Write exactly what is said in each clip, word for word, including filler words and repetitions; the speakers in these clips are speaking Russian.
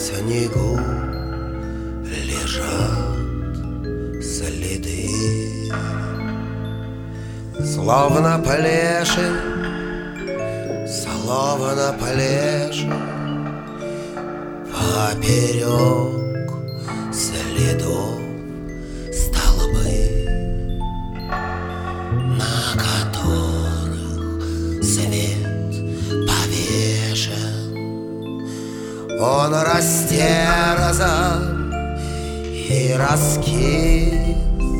снегу лежат следы, словно плеши, словно плеши поперек следов столбы, на которых свет повешен. Он растерзан и раскис,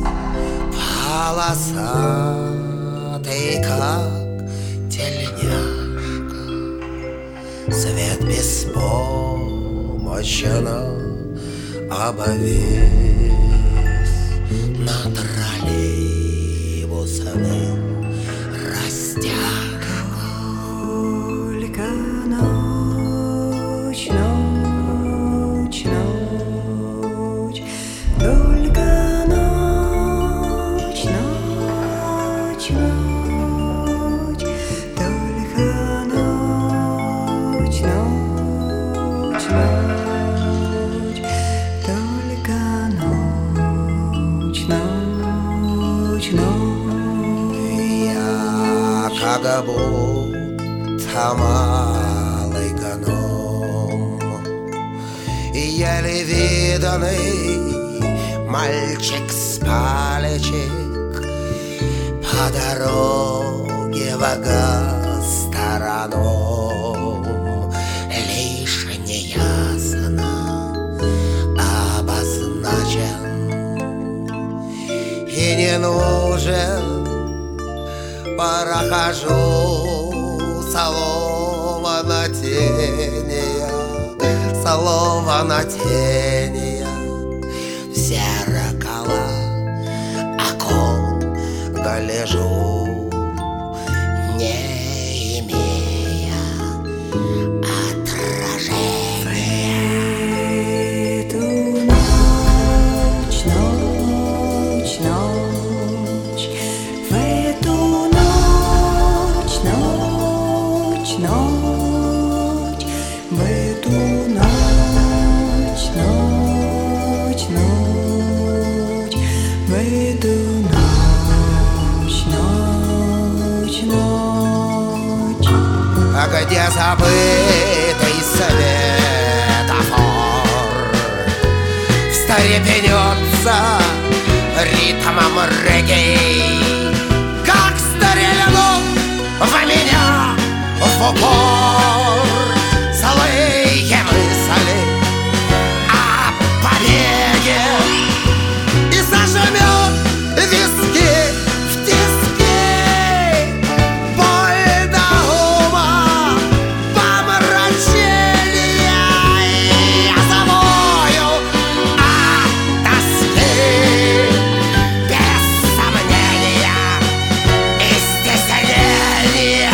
полосатый, как тельняшка. Свет беспомощно обвис над троллейбусовым растяжком. Только ночь, ночь, ночь, только ночь, ночь, ночь, только ночь, ночь, ночь, только ночь, ночь, ночь. Я как будто малый гном, еле виданный мальчик с палечек, по дороге в гастроном, лишь неясно обозначен и не нужен. Прохожу словно тения, словно тения в зеркало окон гляжу, не имея отражения. Эту ночь, ночь, ночь, в эту ночь, ночь, ночь, в эту ночь, ночь, ночь, в эту ночь, ночь, ночь. А где забытый светофор встрепенется ритмом регги, как стрельнул в меня в упор злые мысли о побеге и зажмет виски в тиски. Боль до ума, помрачения, я завою от тоски. Без сомнения и стеснения.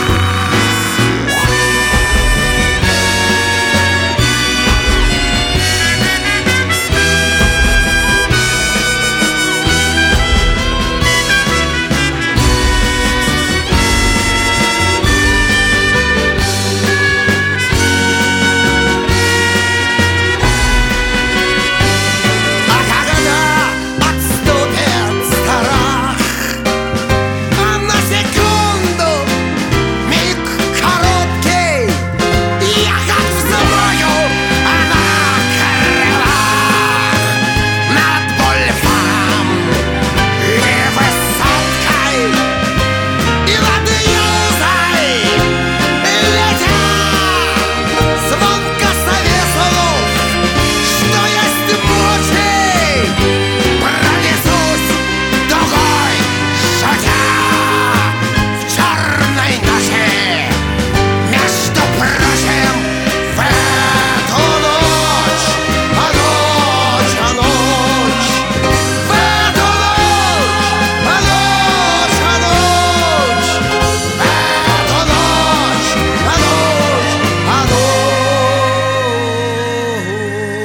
А когда отступит страх, а на секунду миг короткий, я как взмою на крылах над бульваром и высоткой, и над юзой летя звонко совеслов, что есть мочи, пронесусь дугой, шутя в черной ночи. Между прочим, в эту ночь, а ночь, а ночь, в эту ночь, а ночь, а ночь, в эту ночь, а ночь, а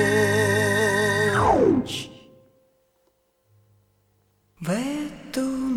ночь. В эту